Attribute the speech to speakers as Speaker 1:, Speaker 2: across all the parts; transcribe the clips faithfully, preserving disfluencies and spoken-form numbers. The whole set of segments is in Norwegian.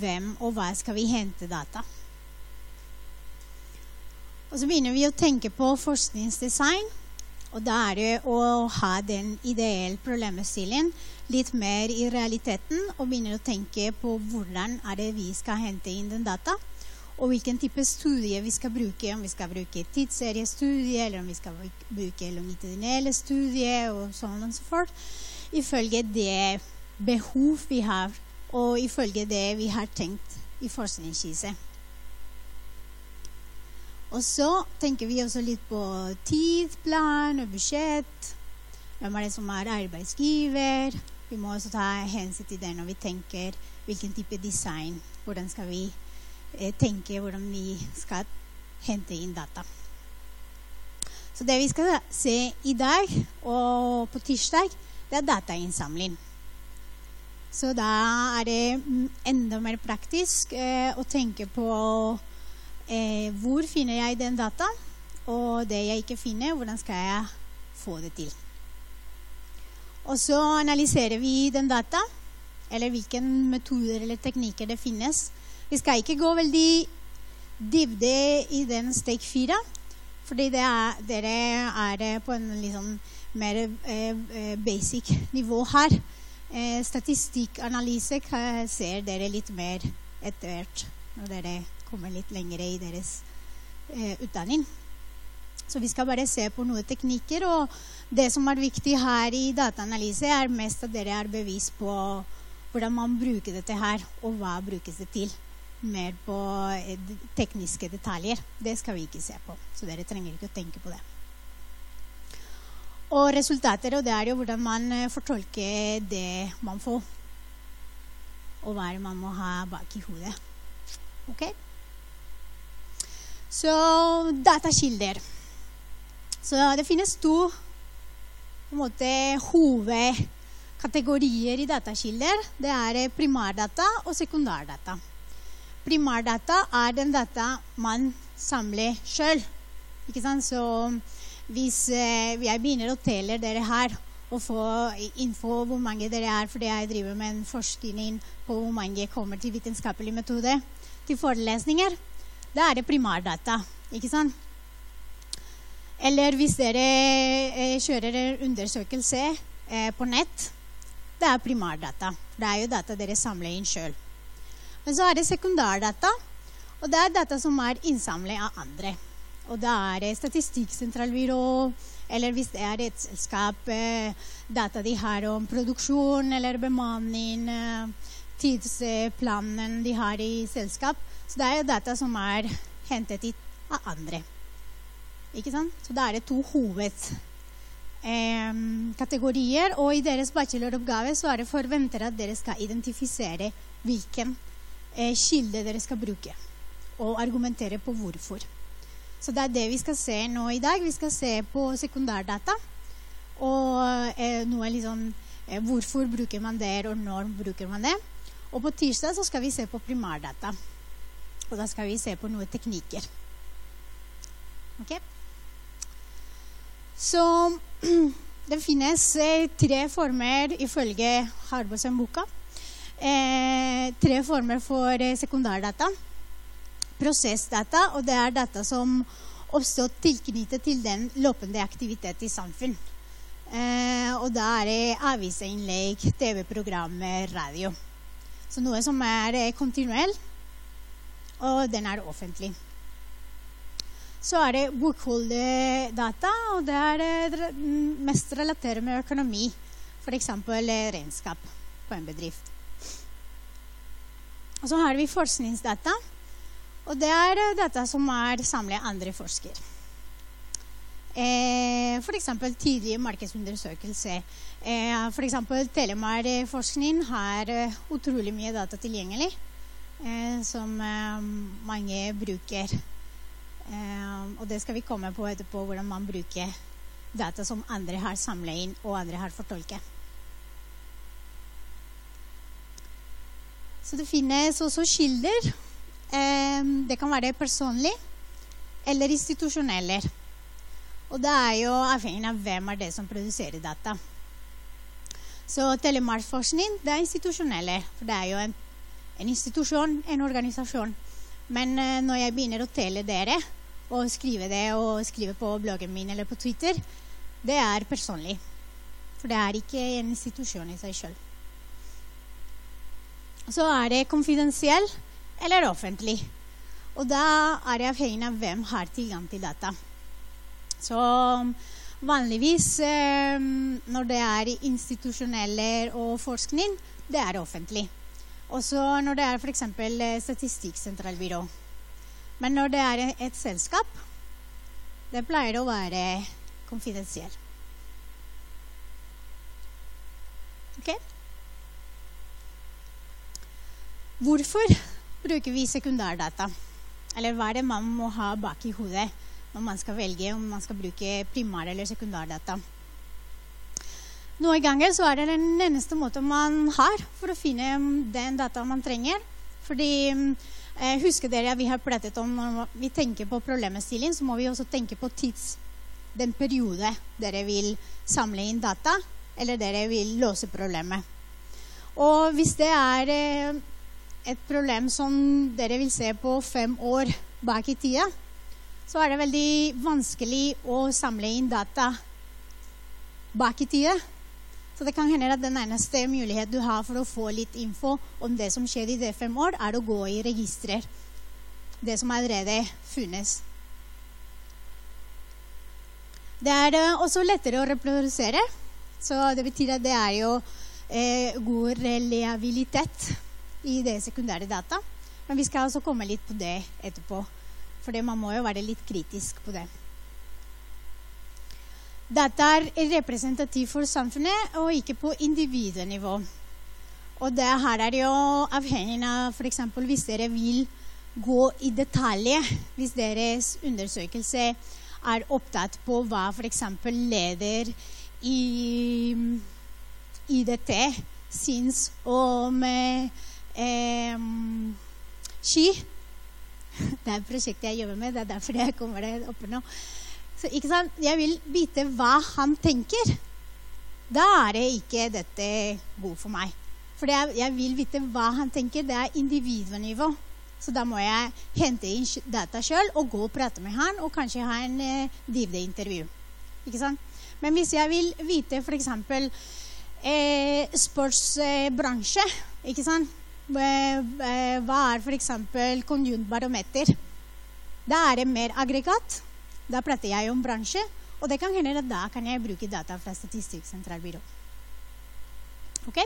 Speaker 1: hvem og hva skal vi hente data. Og så begynner vi å tenke på forskningsdesign, og da er det å ha den ideelle problemstillingen litt mer i realiteten, og begynner å tenke på hvordan er det vi skal hente inn den data, og hvilken type studie vi skal bruke, om vi skal bruke tidsseriestudie, eller om vi skal bruke longitudinelle studie, og sånn og så fort, ifølge det behov vi har, og ifølge det vi har tenkt i forskningsskisse. Og så tenker vi også litt på tidsplan og budsjett. Hvem er det som er arbeidsgiver? Vi må også ta hensyn til det når vi tenker hvilken type design, hvordan skal vi eh, tenke, hvordan vi skal hente inn data. Så det vi skal se i dag og på tirsdag, det er datainnsamling. Så da er det enda mer praktisk eh, å tenke på Eh, hvor finner jeg den data, og det jeg ikke finner, hvordan skal jeg få det til. Og så analyserer vi den data, eller hvilke metoder eller teknikker det finnes. Vi skal ikke gå veldig dybde i den steg fire, fordi det er, dere er på en liksom mer eh, basic nivå her. Eh, statistikkanalyse ser dere litt mer etter hvert når dere kommer litt lengre i deres eh, utdanning. Så vi skal bare se på noen teknikker, og det som er viktig her i dataanalyse er mest at dere er bevisst på hvordan man bruker dette her, og hva brukes det til. Mer på eh, tekniske detaljer. Det skal vi ikke se på, så dere trenger ikke å tenke på det. Og resultater, og det er jo hvordan man fortolker det man får, og hva man må ha bak i hodet. Ok? Så datakilder. Så det finnes to på en måte, hovedkategorier i datakilder. Det er primærdata og sekundærdata. Primærdata er den data man samler selv. Ikke sant? Så hvis eh, jeg begynner å telle dere her og få info hvor mange dere er, fordi jeg driver med en forskning på hvor mange kommer til vitenskapelig metode, til forelesninger, da er det primærdata, ikke sant? Eller hvis dere eh, kjører en undersøkelse eh, på nett, det er primærdata. Det er jo data dere samler inn selv. Men så er det sekundærdata, og det er data som er innsamlet av andre. Og det er Statistikksentralbyrå, eller hvis det er et selskap, eh, data de har om produksjon eller bemanning, eh, tidsplanen de har i selskap. Så det er jo data som er hentet hit av andre. Ikke sant? Så det er det to hovedkategorier, eh, og i deres bacheloroppgave så er det forventet at dere skal identifisere hvilken eh, kilde dere skal bruke, og argumentere på hvorfor. Så det er det vi skal se nå i dag. Vi skal se på sekundærdata, og eh, noe liksom, eh, hvorfor bruker man det, og når bruker man det. Og på tirsdag så skal vi se på primærdata. Og da skal vi se på noen teknikker. Ok? Så det finnes eh, tre former ifølge Harbåsen-boka. Eh, tre former for eh, sekundærdata. Prosessdata, og det er data som oppstår tilknyttet til den løpende aktivitet i samfunn. Eh, og da er det avisinnlegg, T V-programmer, radio. Så noe som er kontinuell, og den er offentlig. Så er det bokholderdata, og det er mest relatert med økonomi. For eksempel regnskap på en bedrift. Og så har vi forskningsdata, og det er data som er samlet av andre forskere. Eh, for eksempel tidlig markedsundersøkelse. Eh, for eksempel Telemark-forskning har eh, utrolig mye data tilgjengelig, eh, som eh, mange bruker. Eh, og det skal vi komme på etterpå, hvordan man bruker data som andre har samlet inn, og andre har fortolket. Så det finnes også kilder. Eh, det kan være personlig, eller institusjonelle. Og det er jo avhengig av hvem er det som produserer data. Så telemarkforskning, det er institusjonelle, for det er jo en en institusjon, en organisasjon. Men eh, når jeg begynner å telle dere, og skrive det, og skrive på bloggen min eller på Twitter, det er personlig. For det er ikke en institusjon i seg selv. Så er det konfidensiell eller offentlig. Og da er det avhengig av hvem har tilgang til data. Så vanligvis, eh, når det er institusjoneller og forskning, det er offentlig. Også når det er for eksempel Statistikksentralbyrå. Men når det er et selskap, det pleier å være konfidensiell. Ok? Hvorfor bruker vi sekundærdata? Eller hva er det man må ha bak i hodet når man skal velge om man skal bruke primær- eller sekundærdata? Noen ganger så er det den eneste måten man har for å finne den data man trenger. Fordi, eh, husker dere at vi har pratet om når vi tenker på problemstilling, så må vi også tenke på tids, den periode dere vil samle inn data, eller dere vil løse problemet. Og hvis det er eh, et problem som dere vil se på fem år bak i tida, så er det veldig vanskelig å samle inn data bak i tida. Så det kan hende at den eneste mulighet du har for å få litt info om det som skjer i de fem år, er å gå i registrer. Det som allerede funnes. Det er også lettere å reprodusere. Så det betyr at det er jo eh, god reliabilitet i det sekundære data. Men vi skal også komme litt på det etterpå. For man må jo være litt kritisk på det. Data er representativ for samfunnet, og ikke på individnivå. Og det her er jo avhengig av, for eksempel, hvis dere vil gå i detalj, hvis deres undersøkelse er opptatt på hva for eksempel leder i I D T syns om eh, eh, ski. Det er prosjektet jeg jobber med, det er derfor jeg kommer der oppe nå. Så, ikke sant? Jeg vil vite hva han tenker. Da er det ikke dette god for meg. For jeg, jeg vil vite hva han tenker. Det er individnivå. Så da må jeg hente inn data selv og gå og prate med han, og kanskje ha en eh, dybdeintervju. Ikke sant? Men hvis jeg vil vite for eksempel eh, sportsbransje, eh, ikke sant? Hva er for eksempel konjunkturbarometer? Da er det mer aggregat. Da prater jeg om bransje, og det kan hende at da kan jeg bruke data fra Statistikksentralbyrå. Ok?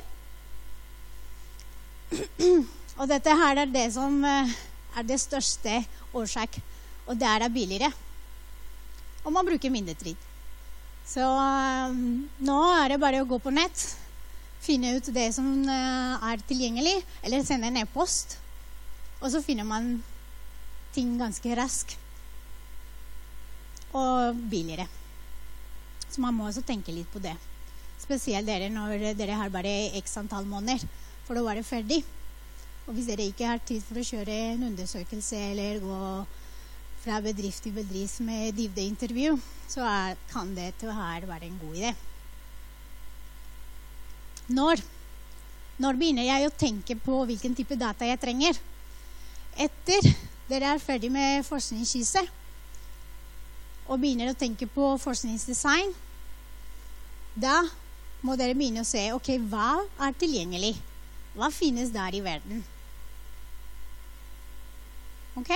Speaker 1: Og dette her er det som er det største årsak, og det er billigere. Og man bruker mindre tid. Så um, nå er det bare å gå på nett, finne ut det som uh, er tilgjengelig, eller sende en e-post, og så finner man ting ganske raskt. Og billigere. Så man må også tenke litt på det. Spesielt dere når dere har bare x antall måneder for å være ferdig. Og hvis dere ikke har tid for å kjøre en undersøkelse eller gå fra bedrift til bedrift med dybdeintervju, så er, kan dette her være en god idé. Når? Når begynner jeg å tenke på hvilken type data jeg trenger? Etter dere er ferdig med forskningsskisse, og begynner å tenke på forskningsdesign, da må dere begynne å se, ok, hva er tilgjengelig? Hva finnes der i verden? Ok?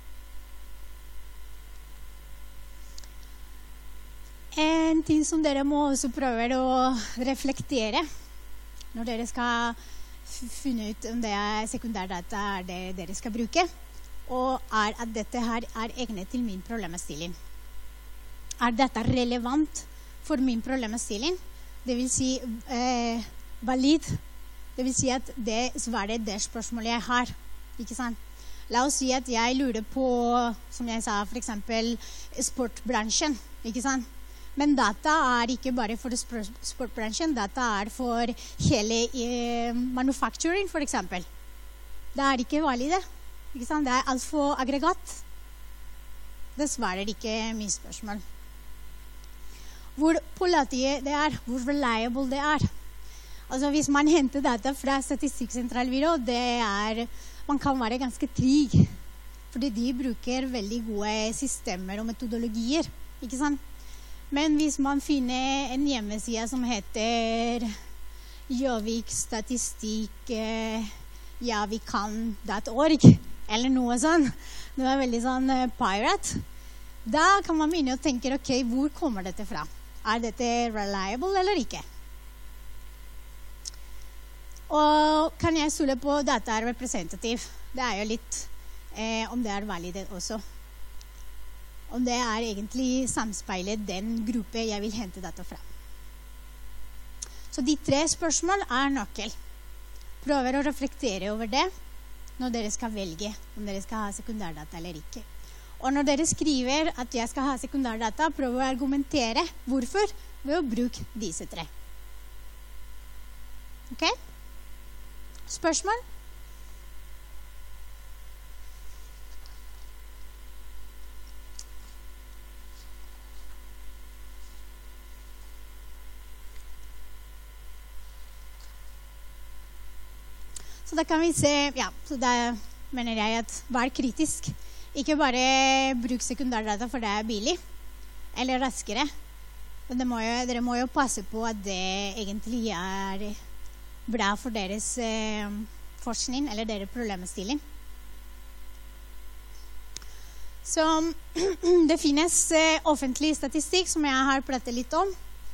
Speaker 1: En ting som dere må også prøve å reflektere når dere skal finne ut om det er sekundærdata er det dere skal bruke, og er at dette her er egnet til min problemstilling. Er dette relevant for min problemstilling? Det vil si eh, valid. Det vil si at det svarer det spørsmålet jeg har. Ikke sant? La oss si at jeg lurer på, som jeg sa, for eksempel sportbransjen. Ikke sant? Men data er ikke bare for sportbransjen. Data er for hele eh, manufacturing, for eksempel. Det er ikke valide. Ikke sant? Det er alt for aggregat. Det svarer ikke min spørsmål. Hvor pålitelig det er, hvor reliable det er. Altså hvis man henter data fra Statistikksentralbyrå, det er, man kan være ganske trygg. Fordi de bruker veldig gode systemer og metodologier, ikke sant? Men hvis man finner en hjemmeside som heter Gjøvik statistikk, ja vi kan dot org, eller noe sånn, det er veldig sånn uh, pirate, da kan man begynne å tenke, ok, hvor kommer dette fra? Er dette reliable eller ikke? Og kan jeg stole på data er representativ? Det er jo litt eh, om det er valid også. Om det er egentlig samspeilet den gruppe jeg vil hente data fra. Så de tre spørsmål er nøkkel. Prøver å reflektere over det når dere skal velge om dere skal ha sekundærdata eller ikke. Og når dere skriver at jeg skal ha sekundærdata, prøv å argumentere hvorfor ved å bruke disse tre. Ok? Spørsmål? Så da kan vi se, ja, så da mener jeg at vær kritisk. Ikke bare bruk sekundærdata for det er billig, eller raskere. Men må jo, dere må jo passe på at det egentlig er bra for deres eh, forskning, eller deres problemstilling. Så det finnes eh, offentlig statistikk som jeg har pratet litt om.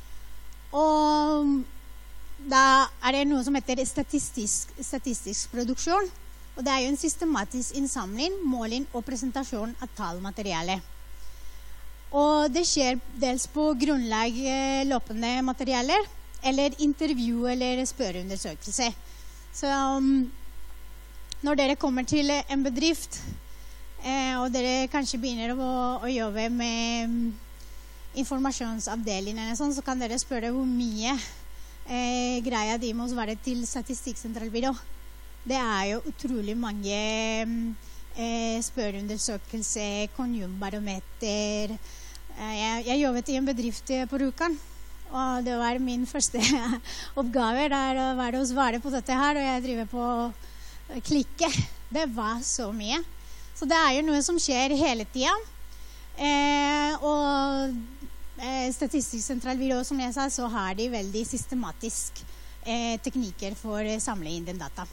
Speaker 1: Og da er det noe som heter statistisk, statistisk produksjon. Og det er jo en systematisk innsamling, måling og presentasjon av tallmateriale. Og det skjer dels på grunnlag eh, løpende materialer, eller intervju eller spørreundersøkelse. Så um, når dere kommer til en bedrift, eh, og dere kanskje begynner å, å jobbe med um, informasjonsavdelingen, sånn, så kan dere spørre hvor mye eh, greia de må være til Statistikksentralbyrå. Det er jo utrolig mange eh, spørreundersøkelser, konjunkturbarometer. Eh, jeg, jeg jobbet i en bedrift på Rjukan, og det var min første oppgave der å være og svare på dette her, og jeg driver på å klikke. Det var så mye. Så det er jo noe som skjer hele tiden. Eh, og eh, Statistiksentralbyrå, som jeg sa, så har de veldig systematisk eh, teknikker for å samle inn den data.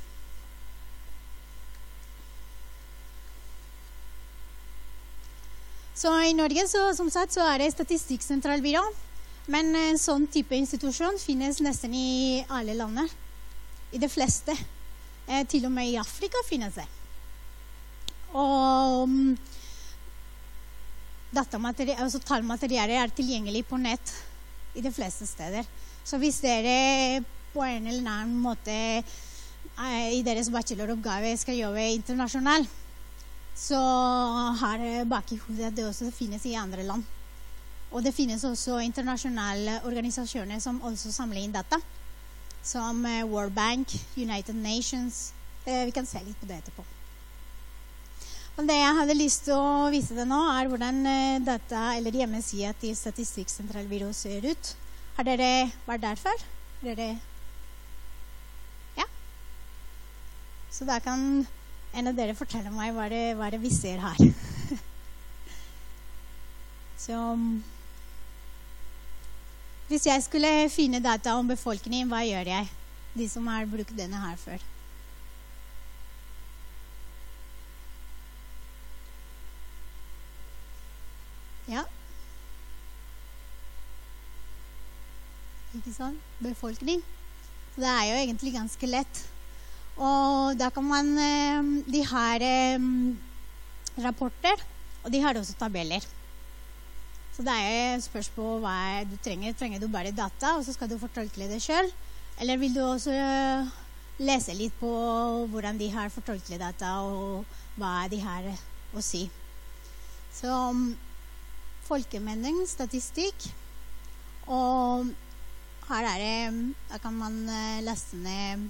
Speaker 1: Så i Norge, så, som sagt, så er det Statistikksentralbyrå, men en sånn type institusjon finnes nesten i alle lander, i de fleste. Eh, til og med i Afrika finnes det. Og um, altså tallmaterialet er tilgjengelig på nett i de fleste steder. Så hvis dere på en eller annen måte eh, i deres bacheloroppgave skal jobbe internasjonalt, så har jeg bak i hodet at det også finnes i andre land. Og det finnes også internasjonale organisasjoner som også samler inn data, som World Bank, United Nations. Eh, vi kan se litt på det etterpå. Men det jeg hadde lyst til å vise deg nå er hvordan data eller hjemmesida til Statistikksentralbyrå ser ut. Har dere vært der før? Dere? Ja? Så da kan en av dere fortelle meg hva det, hva det vi ser her. Så hvis jeg skulle finne data om befolkningen, hva gjør jeg? De som har brukt denne her før. Ja. Ikke sant? Befolkning. Så det er jo egentlig ganske lett. Og da kan man, de har rapporter, og de har også tabeller. Så det er spørs på hva du trenger. Trenger du bare data, og så skal du fortolke det selv? Eller vil du også lese litt på hvordan de har fortolket data, og hva de har å si? Så folkemelding, statistikk, og her er det, da kan man lese ned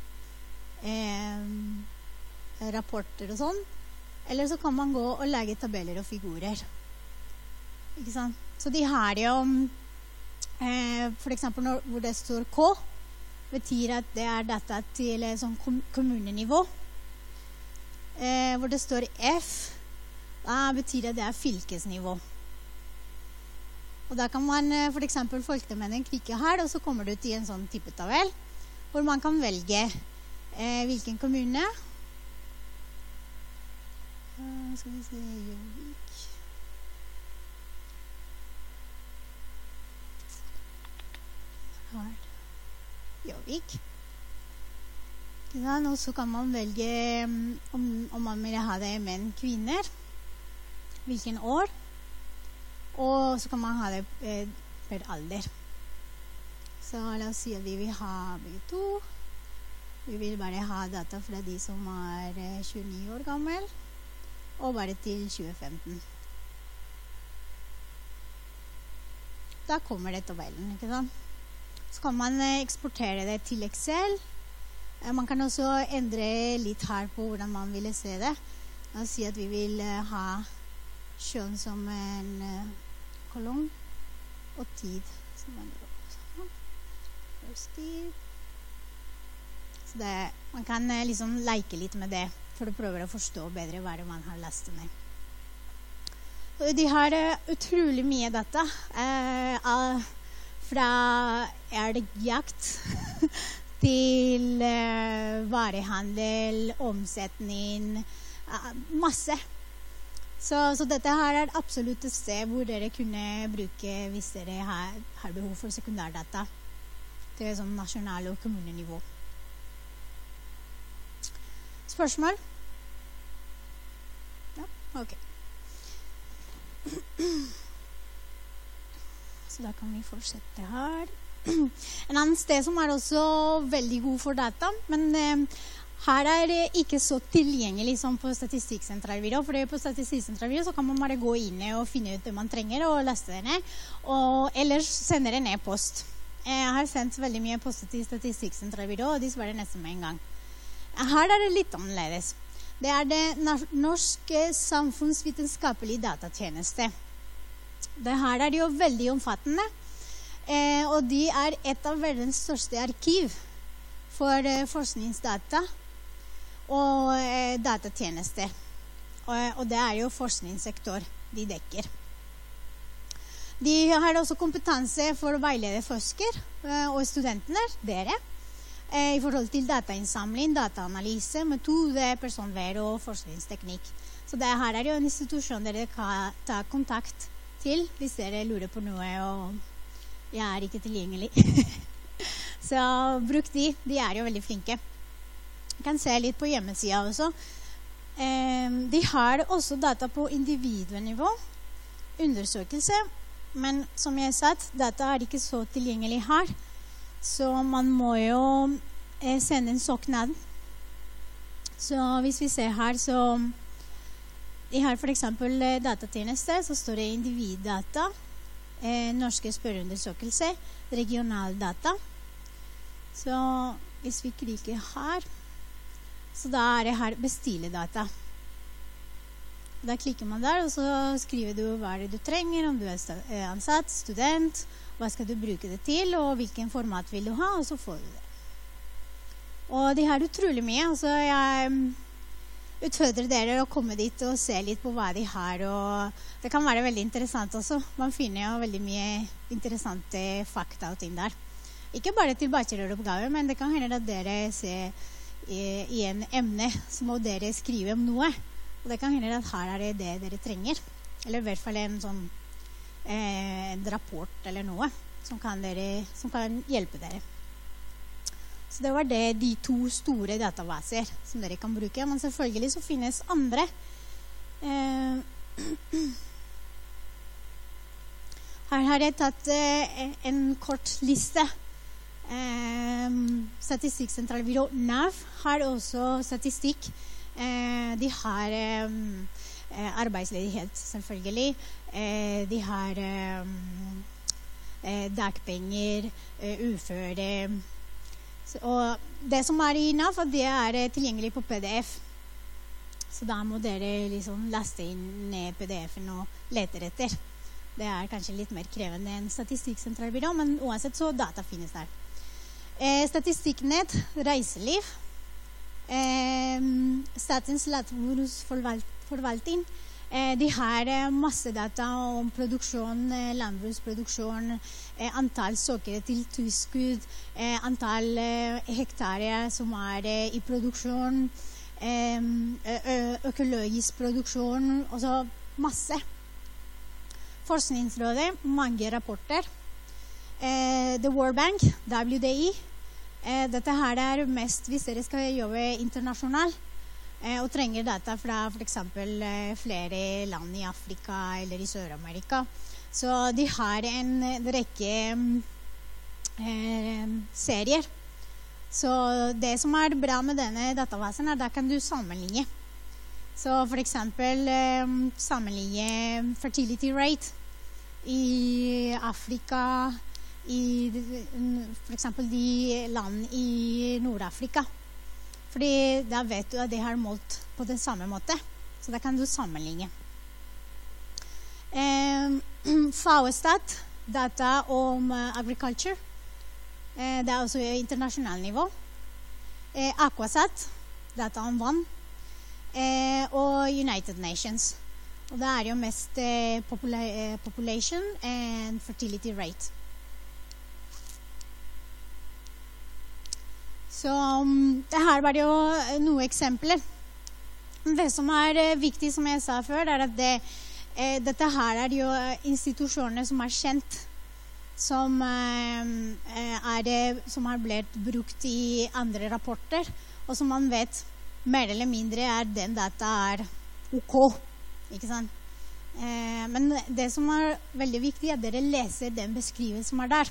Speaker 1: Eh, rapporter og sånn, eller så kan man gå og lage tabeller og figurer, ikke sant? Så de har jo eh, for eksempel når, hvor det står K, betyr at det er data til eh, sånn kom kommunenivå, eh, hvor det står F, da betyr det det er fylkesnivå. Og da kan man eh, for eksempel folkemelding klikke her, og så kommer du til en sånn type tabell, hvor man kan velge eh, hvilken kommune. Uh, skal vi se, Gjøvik. Her. Gjøvik. Og så kan man velge om, om man vil ha det menn, kvinner, hvilken år, og så kan man ha det eh, per alder. Så la oss si at vi vil ha begge to. Vi vil bare ha data fra de som er eh, tjueni år gammel, og bare til tjue femten. Da kommer det tabellen, ikke sant? Så kan man eh, eksportere det til Excel. Eh, man kan også endre litt her på hvordan man ville se det. La oss si at vi vil eh, ha kjønn som en eh, kolonn, og tid som en sånn. Først tid. Så det, man kan eh, liksom leke litt med det, for å prøve å forstå bedre hva det man har lest ned. Og de har uh, utrolig mye data, uh, uh, fra elgjakt til uh, varehandel, omsetning, uh, masse. Så, så dette her er absolutt et sted hvor dere kunne bruke hvis dere har, har behov for sekundærdata til sånn nasjonal- og kommunenivå. Spørsmål? Ja, ok. Så da kan vi fortsette her. En annen sted som er også veldig god for data, men eh, her er det ikke så tilgjengelig som på Statistikksentralbyrå, for på Statistikksentralbyrå så kan man bare gå inn og finne ut det man trenger og leste det ned, og ellers sender det ned post. Jeg har sendt veldig mye post til Statistikksentralbyrå, og de svarer nesten med en gang. Her er det litt annerledes. Det er det norske samfunnsvitenskapelige datatjeneste. Det her er jo veldig omfattende, eh, og de er et av verdens største arkiv for eh, forskningsdata og eh, datatjeneste. Og, og det er jo forskningssektor de dekker. De har også kompetanse for å veilede forskere eh, og studentene, dere, i forhold til datainnsamling, dataanalyse, metode, personvern og forskningsteknikk. Så det her er jo en institusjon dere kan ta kontakt til hvis dere lurer på noe, og jeg er ikke tilgjengelig. Så bruk de, de er jo veldig flinke. Jeg kan se litt på hjemmesiden også. De har også data på individnivå, undersøkelse, men som jeg sa, data er ikke så tilgjengelig her. Så man må jo eh, sende en søknad. Så hvis vi ser her, så de har for eksempel eh, datatjeneste, så står det individdata, eh, norske spørreundersøkelse, regionaldata. Så hvis vi klikker her, så da er det her bestilledata. Da klikker man der, og så skriver du hva det du trenger, om du er ansatt, student, hva skal du bruke det til, og hvilken format vil du ha, og så får du det. Og de har utrolig mye, så jeg utfordrer dere å komme dit og se litt på hva de har, og det kan være veldig interessant også. Man finner jo veldig mye interessante fakta og ting der. Ikke bare til bacheloroppgave, men det kan hende at dere ser i, i en emne, så må dere skrive om noe. Og det kan hende at her er det det dere trenger, eller i hvert fall en sånn en rapport eller noe som kan, dere, som kan hjelpe dere. Så det var det de to store databaser som dere kan bruke, men selvfølgelig så finnes andre. Eh, her har jeg tatt eh, en kort liste. Eh, Statistikksentralbyrå NAV har også statistikk. Eh, de har eh, arbeidsledighet selvfølgelig. Eh, de har eh, dagpenger, eh, uføre. Så, og det som er i NAV, det er tilgjengelig på P D F. Så da må dere liksom laste inn P D F-en og lete etter. Det er kanskje litt mer krevende enn Statistikksentralbyrå, men uansett så data finnes der. Eh, Statistikknett, reiseliv, eh, Statens landbruksforvaltning. Eh, de har eh, masse data om produksjon, eh, landbruksproduksjon, eh, antall søkere til tilskudd, eh, antall eh, hektarer som er eh, i produksjon, eh, ø- økologisk produksjon, og så masse. Forskningsrådet, mange rapporter. Eh, The World Bank, W D I. Eh, dette her er mest hvis dere skal jobbe internasjonalt eh, og trenger data fra for eksempel eh, flere land i Afrika eller i Sør-Amerika. Så de har en rekke eh, serier. Så det som er bra med denne databasen er da kan du sammenligne. Så for eksempel eh, sammenligne fertility rate i Afrika, i for eksempel de land i Nord-Afrika. Fordi da vet du at de har målt på den samme måte. Så da kan du sammenligne. Eh, FAO-stat, data om uh, agriculture. Eh, det er også internasjonalt nivå. Eh, Aquasat, data om vann. Eh, og United Nations. Og det er jo mest eh, popula eh, population and fertility rate. Så um, det her var det jo noen eksempler. Det som er eh, viktig, som jeg sa før, er at det, eh, dette her er jo institusjoner som er kjent, som, eh, er det, som har blitt brukt i andre rapporter, og som man vet mer eller mindre er den data er ok. Ikke sant? Eh, men det som er veldig viktig er at dere leser den beskrivelsen som er der.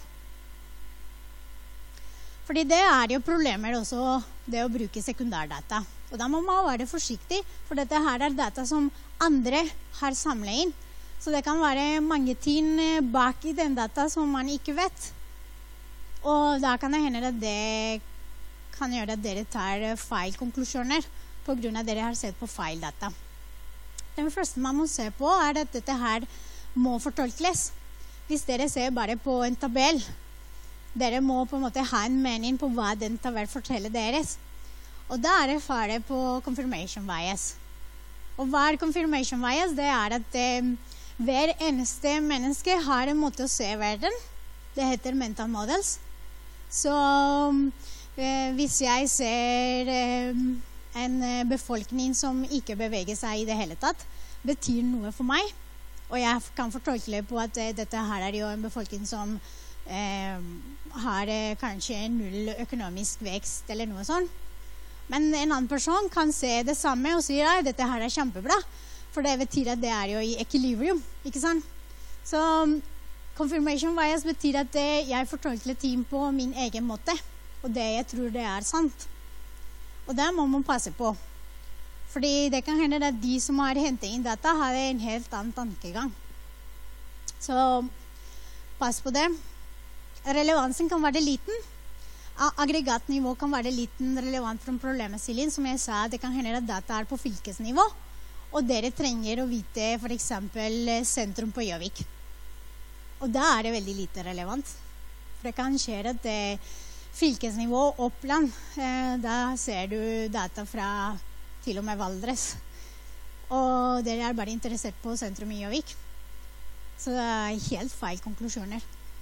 Speaker 1: Fordi det er jo problemer også, det å bruke sekundærdata. Og da må man være forsiktig, for dette her er data som andre har samlet inn. Så det kan være mange ting bak i den data som man ikke vet. Og da kan det hende at det kan gjøre at dere tar feil konklusjoner på grunn av at dere har sett på feil data. Det første man må se på er at dette her må fortolkes. Hvis dere ser bare på en tabell, dere må på en måte ha en mening på hva den tabell forteller deres. Og da er det fare på confirmation bias. Og hva er confirmation bias? Det er at eh, hver eneste menneske har en måte å se verden. Det heter mental models. Så eh, hvis jeg ser eh, en befolkning som ikke beveger seg i det hele tatt, betyr noe for meg. Og jeg kan fortolke på at eh, dette her er jo en befolkning som eh, har eh, kanskje null økonomisk vekst eller noe sånt. Men en annen person kan se det samme og si at dette her er kjempebra, for det betyr at det er jo i equilibrium, ikke sant? Så confirmation bias betyr at jeg fortolker ting på min egen måte, og det jeg tror det er sant. Og det må man passe på. Fordi det kan hende at de som har hentet inn data har en helt annen tankegang. Så pass på det. Relevansen kan være liten. Aggregatnivå kan være liten relevant for en problemstilling. Som jeg sa, det kan hende at data er på fylkesnivå. Og dere trenger å vite for eksempel sentrum på Gjøvik. Og da er det veldig lite relevant. For det kan skje at det fylkesnivå Oppland, eh, da ser du data fra til og med Valdres. Og dere er bare interessert på sentrum i Gjøvik. Så det er helt feil konklusjoner.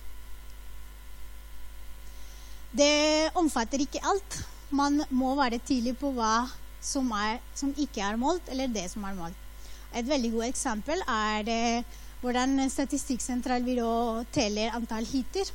Speaker 1: Det omfatter ikke alt. Man må være tydelig på hva som, er, som ikke er målt, eller det som er målt. Et veldig godt eksempel er det, hvordan Statistikksentralbyrå teller antall hiter.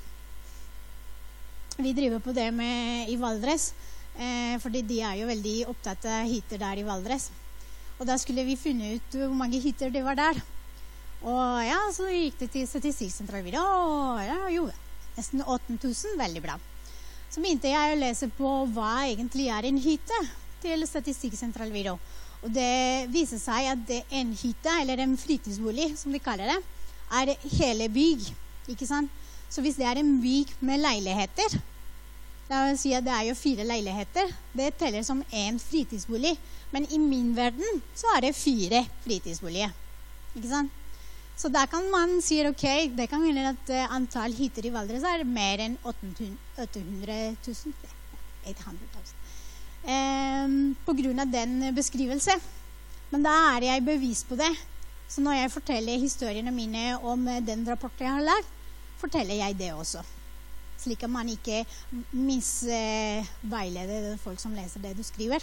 Speaker 1: Vi driver på det med i Valdres, eh, fordi de er jo veldig opptatt av hiter der i Valdres. Og da skulle vi finne ut hvor mange hiter det var der. Og ja, så gikk det til Statistikksentralbyrå, og ja, jo, nesten åtte tusen, veldig bra. Så begynte jeg å lese på hva egentlig er en hytte til Statistikksentralbyrå. Og det viser seg at en hytte, eller en fritidsbolig, som de kaller det, er hele bygg, ikke sant? Så hvis det er en bygg med leiligheter, da vil jeg si at det er jo fire leiligheter, det teller som en fritidsbolig. Men i min verden så er det fire fritidsboliger, ikke sant? Så der kan man si, ok, det kan hende at uh, antall hytter i Valdres er mer enn åtte hundre tusen. åtte hundre tusen. Um, på grunn av den beskrivelse. Men da er jeg bevis på det. Så når jeg forteller historiene mine om den rapporten jeg har lært, forteller jeg det også. Slik at man ikke misveileder uh, folk som leser det du skriver.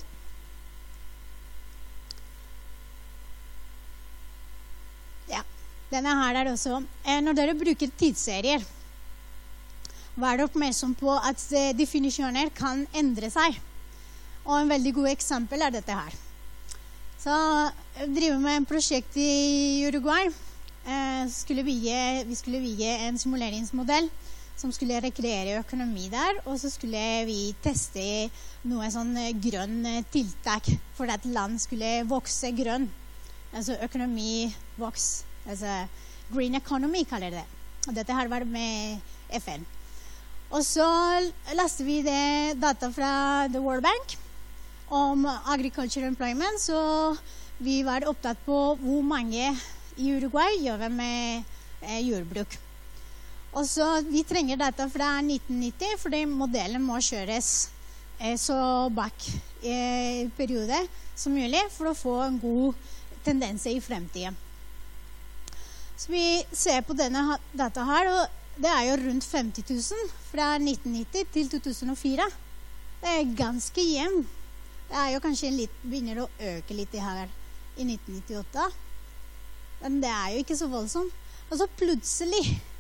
Speaker 1: Denne her er også, eh, når dere bruker tidsserier, vær oppmerksom på at eh, definisjoner kan endre seg. Og en veldig god eksempel er dette her. Så jeg driver med en prosjekt i Uruguay. Eh, skulle bygge, vi skulle bygge en simuleringsmodell som skulle rekreere økonomi der, og så skulle vi teste noe sånn grønn tiltak for at land skulle vokse grønn. Altså økonomi vokse. Altså, green economy kaller det. Og dette her var med F N. Og så lastet vi det data fra The World Bank om agriculture employment, så vi var opptatt på hvor mange i Uruguay gjør med eh, jordbruk. Og så vi trenger data fra nitten nitti, fordi modellen må kjøres eh, så bak eh, periode som mulig for å få en god tendens i fremtiden. Så vi ser på denne data her, og det er jo rundt femti tusen fra nitten nitti til to tusen og fire. Det er ganske jevnt. Det er jo kanskje litt, begynner å øke litt her i nitten nittiåtte. Men det er jo ikke så voldsomt. Og så plutselig,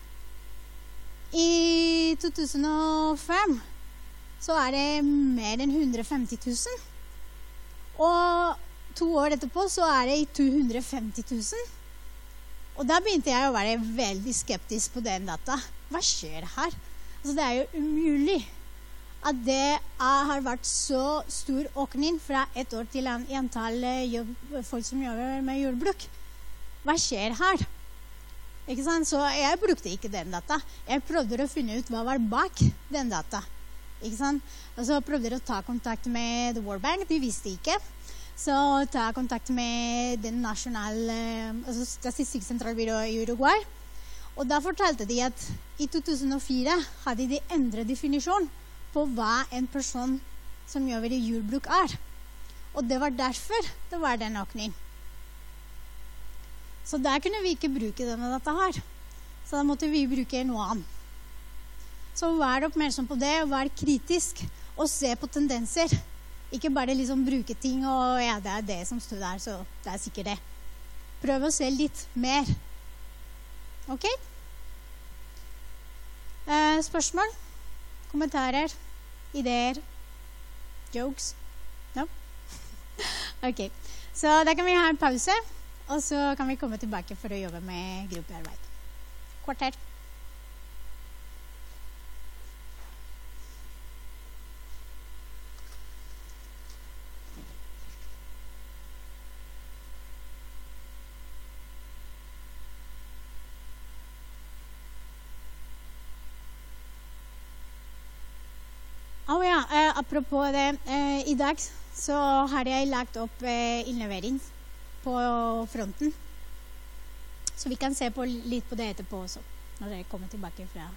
Speaker 1: i to tusen og fem, så er det mer enn hundre og femti tusen. Og to år etterpå så er det to hundre og femti tusen. Og da begynte jeg å være veldig skeptisk på den data. Hva skjer her? Altså, det er jo umulig at det er, har vært så stor økning fra et år til en, i antall jobb, folk som jobber med jordbruk. Hva skjer her? Ikke sant? Så jeg brukte ikke den data. Jeg prøvde å finne ut hva var bak den data. Ikke sant? Og så prøvde jeg å ta kontakt med The World Bank. De visste ikke. Så ta kontakt med den nasjonale, altså Statistisk sentralbyrå i Uruguay. Og da fortalte de at i to tusen og fire hadde de endret definisjon på hva en person som jobber i jordbruk er. Og det var derfor det var den økning. Så der kunne vi ikke bruke denne data her. Så da måtte vi bruke noe annet. Så vær oppmerksom på det, vær kritisk og se på tendenser. Ikke bare liksom bruke ting, og ja, det er det som står der, så det er sikkert det. Prøv å se litt mer. Ok? Eh, spørsmål? Kommentarer? Ideer? Jokes? No? Ok. Så da kan vi ha en pause, og så kan vi komme tilbake for å jobbe med gruppearbeid. Kvarter. Oh ja, eh, apropos det, eh, i dag så har jeg lagt opp eh, innlevering på fronten. Så vi kan se på litt på det etterpå også, når dere kommer tilbake fra.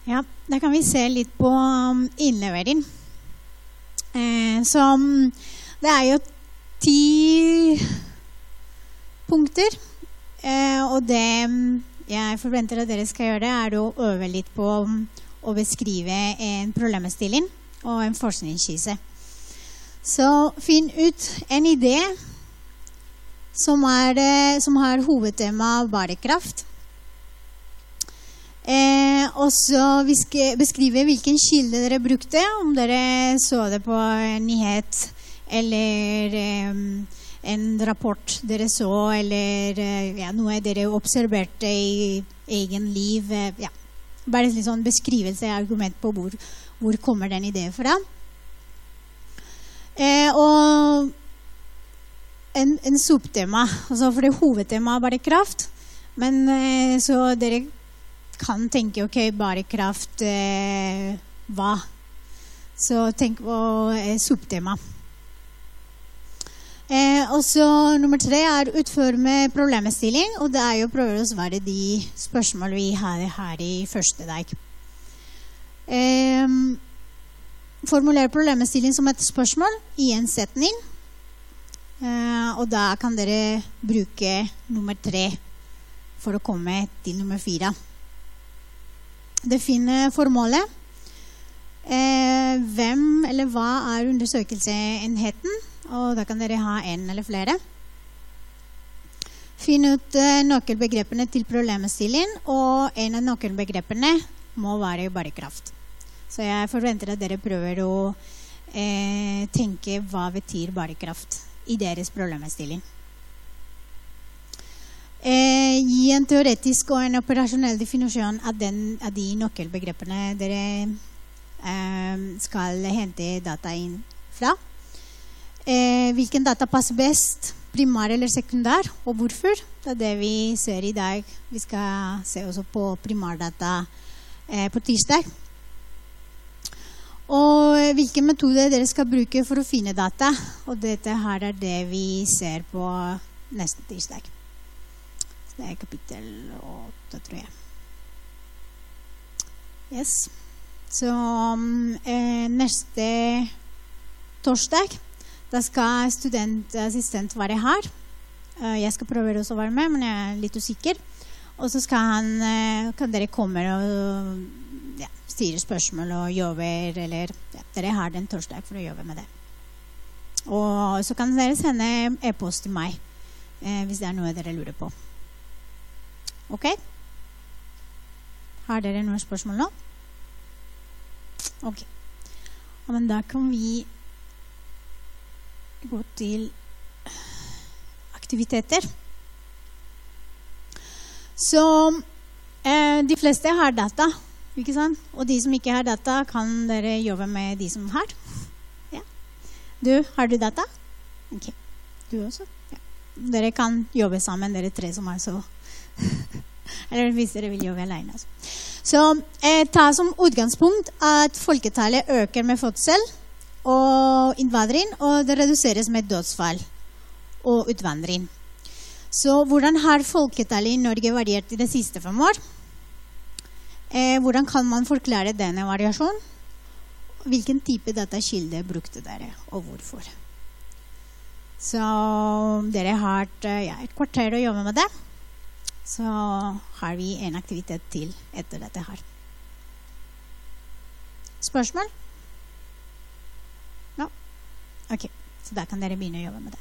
Speaker 1: Ja, da kan vi se litt på um, innlevering. Eh, som, det er jo ti punkter, eh, og det jeg forventer at dere skal gjøre, er å øve litt på um, å beskrive en problemstilling og en forskningsskisse. Så finn ut en idé som, er, eh, som har hovedtema bærekraft. Eh, og så beskrive hvilken kilde dere brukte, om dere så det på en nyhet eller eh, en rapport dere så, eller eh, ja, noe dere observerte i egen liv. Eh, ja. Bare en sånn beskrivelse, argument på hvor, hvor kommer den ideen fra. Eh, og en, en subtema, altså for det hovedtema er bærekraft, men eh, så dere kan tenke, ok, bærekraft, eh, hva? Så tenk på eh, subtema. Eh, og så nummer tre er utforme problemstilling, og det er jo prøve å svare de spørsmål vi hadde her i første dag. Eh, formuler problemstilling som et spørsmål i en setning, eh, og da kan dere bruke nummer tre for å komme til nummer fire. Define formålet. Eh, hvem eller hva er undersøkelseenheten? Og da kan dere ha en eller flere. Finn ut eh, nøkkelbegrepene til problemstilling, og en av nøkkelbegrepene må være bærekraft. Så jeg forventer at dere prøver å eh, tenke hva betyr bærekraft i deres problemstilling. Eh, gi en teoretisk og en operasjonell definisjon av, den, av de nøkkelbegrepene dere eh, skal hente data inn fra. Eh, hvilken data passer best, primær eller sekundær, og hvorfor? Det er det vi ser i dag. Vi skal se også på primærdata eh, på tirsdag. Og hvilken metode dere skal bruke for å finne data, og dette her er det vi ser på neste tirsdag. Det er kapittel åtte, tror jeg. Yes. Så eh, neste torsdag, da skal studentassistent være her. Eh, jeg skal prøve også å være med, men jeg er litt usikker. Og så skal han, eh, kan dere komme og ja, stille spørsmål og jobbe, eller ja, dere har den torsdag for å jobbe med det. Og så kan dere sende e-post til meg eh, hvis det er noe dere lurer på. Ok? Har dere noen spørsmål nå? Ok. Ja, men da kan vi gå til aktiviteter. Så eh, de fleste har data, ikke sant? Og de som ikke har data, kan dere jobbe med de som har. Ja. Du, har du data? Ok. Du også? Ja. Dere kan jobbe sammen, dere tre som er så... eller hvis dere vil jobbe alene. Altså. Så eh, ta som utgangspunkt at folketallet øker med fødsel og innvandring, og det reduseres med dødsfall og utvandring. Så hvordan har folketallet i Norge variert i de siste fem år? Eh, hvordan kan man forklare denne variasjonen? Hvilken type datakilde brukte dere, og hvorfor? Så dere har ja, et kvarter å jobbe med det. Så har vi en aktivitet til etter dette her. Spørsmål? Ja? Ok, så da kan dere begynne å jobbe med det.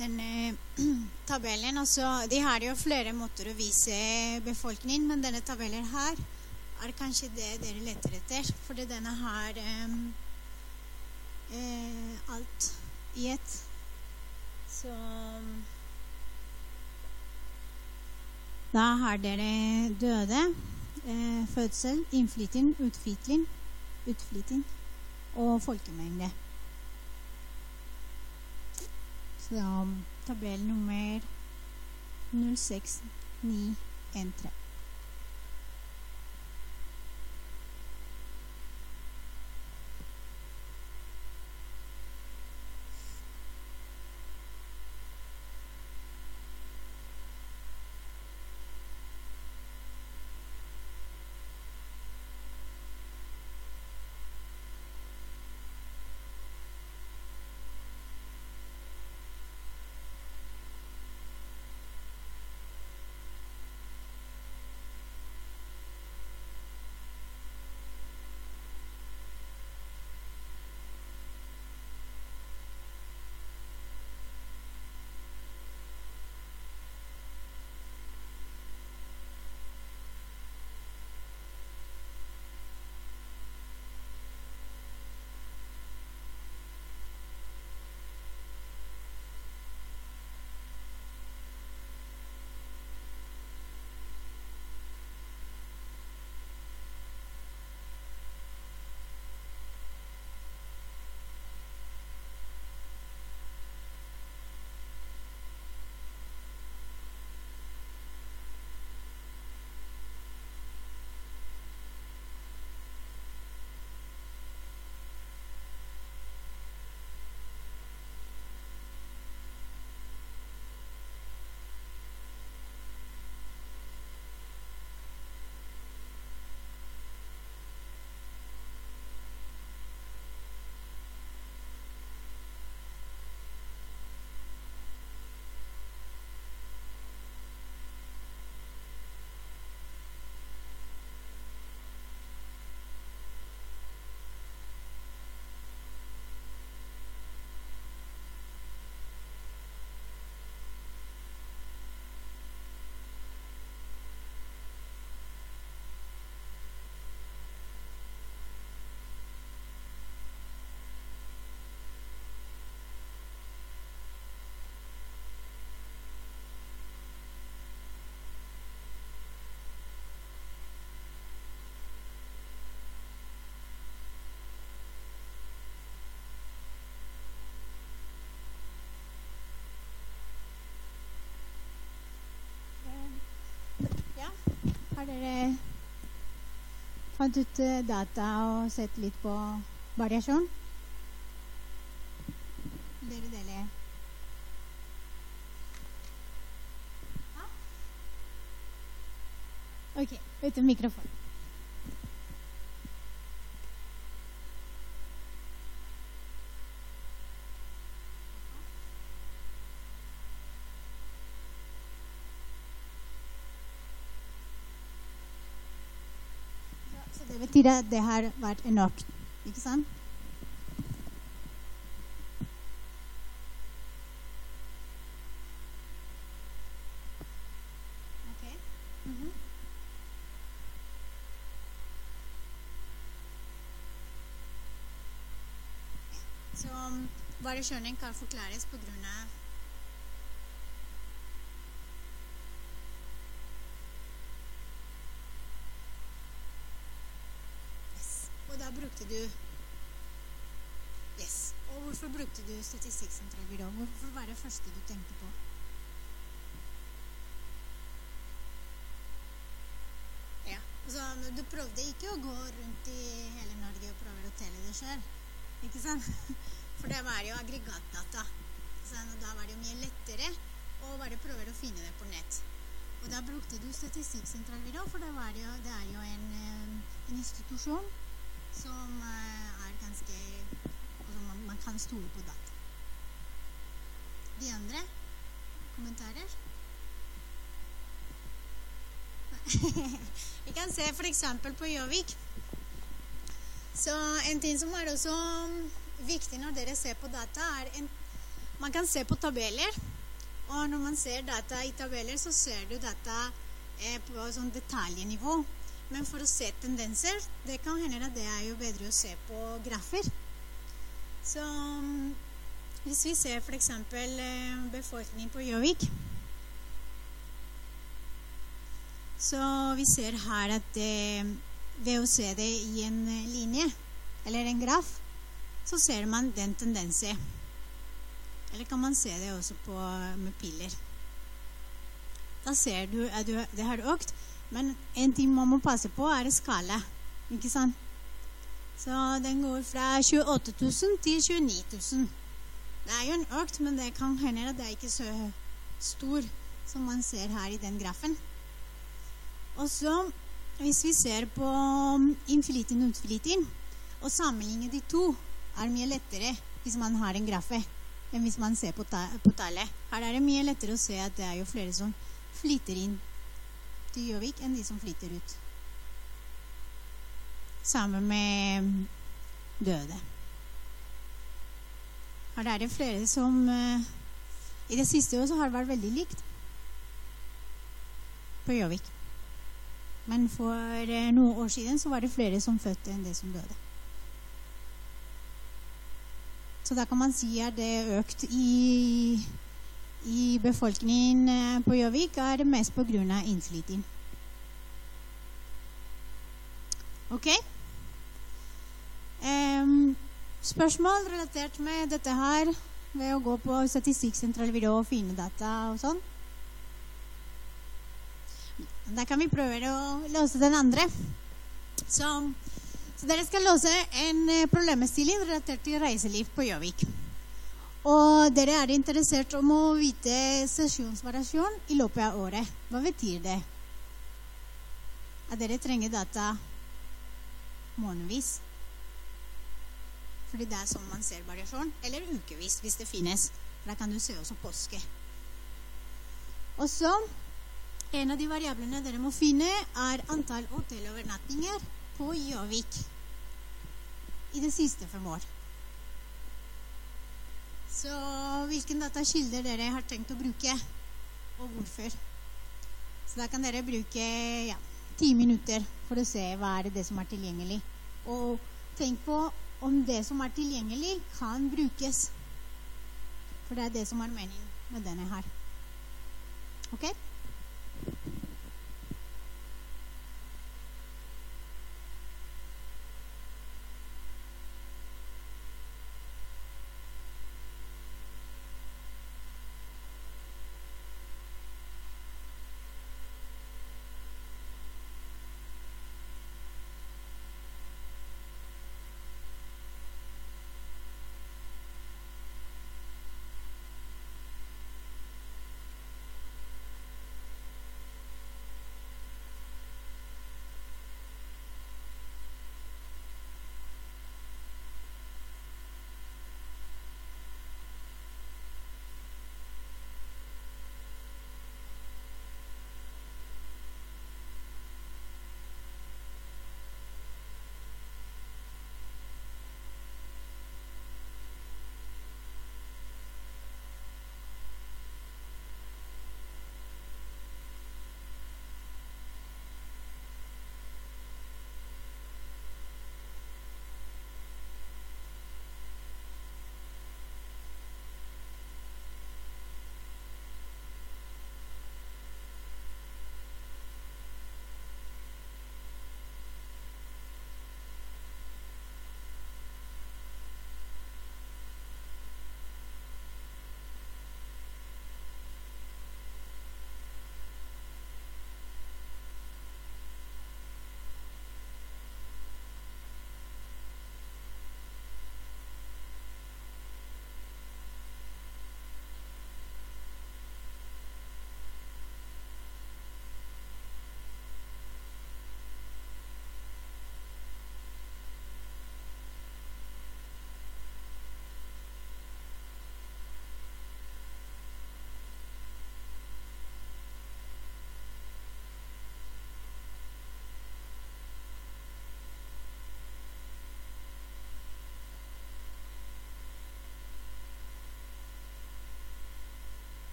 Speaker 1: denne tabellen, altså, de har jo flere måter å vise befolkningen, men denne tabellen her er kanskje det dere leter etter, fordi denne har um, eh, alt i ett. Så da har dere døde, eh, fødsel, innflytting, utflytting, utflytting og folkemengde. Så tabell nummer null seks ni en tre. Har dere fant ut data og sett litt på variasjon? Dere deler. Ja? Ok, uten mikrofon. Det betyr at det har vært nok, ikke sant? Ok. Mm-hmm. Så um, variasjonen kan forklares på grunn av brukte du yes. Og hvorfor brukte du Statistikksentralbyrå? Hvorfor var det første du tenkte på? Ja, altså du prøvde ikke å gå rundt i hele Norge og prøve å telle det selv, ikke sant? For det var jo aggregatdata, og da var det jo mye lettere å bare prøve å finne det på nett. Og da brukte du Statistikksentralbyrå, for det, var jo, det er jo en, en institusjon som uh, er ganske altså man, man kan stole på data. De andre kommentarer? Vi kan se for eksempel på Gjøvik. Så en ting som er også viktig når dere ser på data er en, man kan se på tabeller Og når man ser data i tabeller, så ser du data eh, på sånn detaljnivå. Men for å se tendenser, det kan hende at det er jo bedre å se på grafer. Så hvis vi ser for eksempel eh, befolkningen på Gjøvik, så vi ser her at det, ved å se det i en linje, eller en graf, så ser man den tendensen. Eller kan man se det også på, med piller. Da ser du at du, det har økt, men en ting man må passe på er skala, ikke sant? Så den går fra tjueåtte tusen til tjueni tusen. Det er jo en økt, men det kan hende at det er ikke så stor som man ser her i den grafen. Og så, hvis vi ser på innflytting og utflytting, og sammenligner de to, er mye lettere hvis man har en grafe, enn hvis man ser på, ta på tallet. Her er det mye lettere å se at det er jo flere som flytter inn til Gjøvik enn de som flytter ut. Sammen med døde. Her er det flere som uh, i det siste også har vært veldig likt på Gjøvik. Men for uh, noen år siden så var det flere som fødte enn det som døde. Så da kan man si at det er økt i, i befolkningen på Gjøvik er det mest på grunn av innflytting. Ok? Um, spørsmål relatert med dette her, ved å gå på Statistisk sentralbyrå og finne data og sånn. Da kan vi prøve å løse den andre. Så, så dere skal løse en problemstilling relatert til reiseliv på Gjøvik. Og dere er interessert om å vite sesjonsvariasjon i løpet av året. Hva betyr det? At dere trenger data månedvis. Fordi det er sånn man ser variasjon. Eller ukevis, hvis det finnes. Da kan du se også påske. Og så en av de variablene dere må finne er antall hotellovernattinger på Gjøvik i det siste fem år. Så hvilken datakilder dere har tenkt å bruke, og hvorfor. Så da kan dere bruke ja, ti minutter for å se hva er det som er tilgjengelig. Og tenk på om det som er tilgjengelig kan brukes. For det er det som er meningen med denne her. Ok?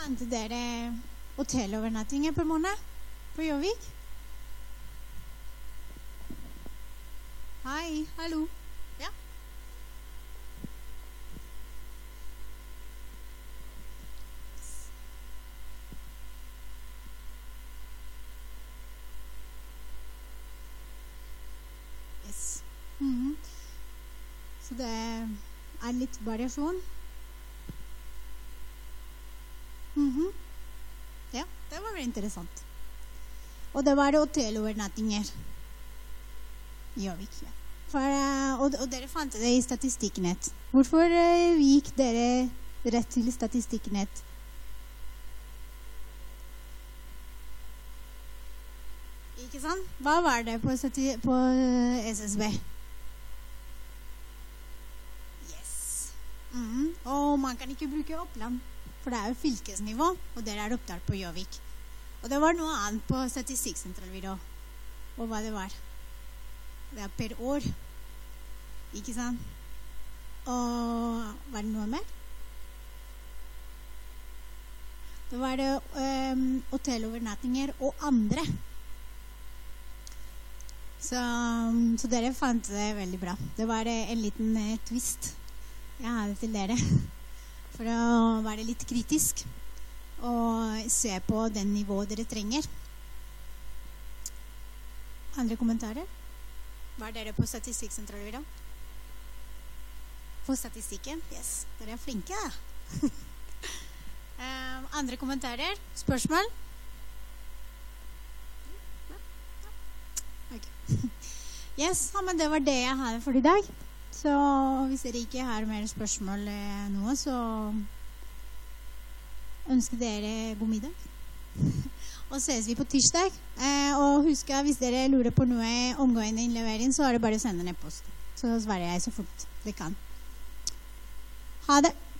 Speaker 1: fant dere hotellovernattinger per måned på Gjøvik? Hei, hallo. Ja. Yes. Mhm. Så det er litt variasjon. Mhm. Ja, det var veldig interessant. Og det var det hotellovernattinger i Gjøvik, ja. For, eh, og, og dere fant det i Statistikknett. Hvorfor eh, gikk dere rett til Statistikknett? Ikke sant? Hva var det på, stati- på eh, S S B? Yes. Mhm. Og man kan ikke bruke Oppland, for det er jo fylkesnivå, og dere er opptatt på Gjøvik. Og det var noe annet på Statistikksentralbyrå. Og hva det var. Det er per år. Ikke sant? Og var det noe mer? Det var det um, hotellovernattinger og andre. Så, så dere fant det veldig bra. Det var en liten uh, twist jeg hadde til dere. For å være litt kritisk og se på den nivået dere trenger. Andre kommentarer? Var dere på Statistikksentralbyrå? På statistikken? Yes, dere er flinke. um, andre kommentarer? Spørsmål? Okay. Yes, ja, men det var det jeg hadde for i dag. Så hvis dere ikke har mer spørsmål eh, nå, så ønsker dere god middag. Og ses vi på tirsdag. Eh, og husk at hvis dere lurer på noe omgående innlevering, så er det bare å sende en e-post. Så svarer jeg så fort det kan. Ha det!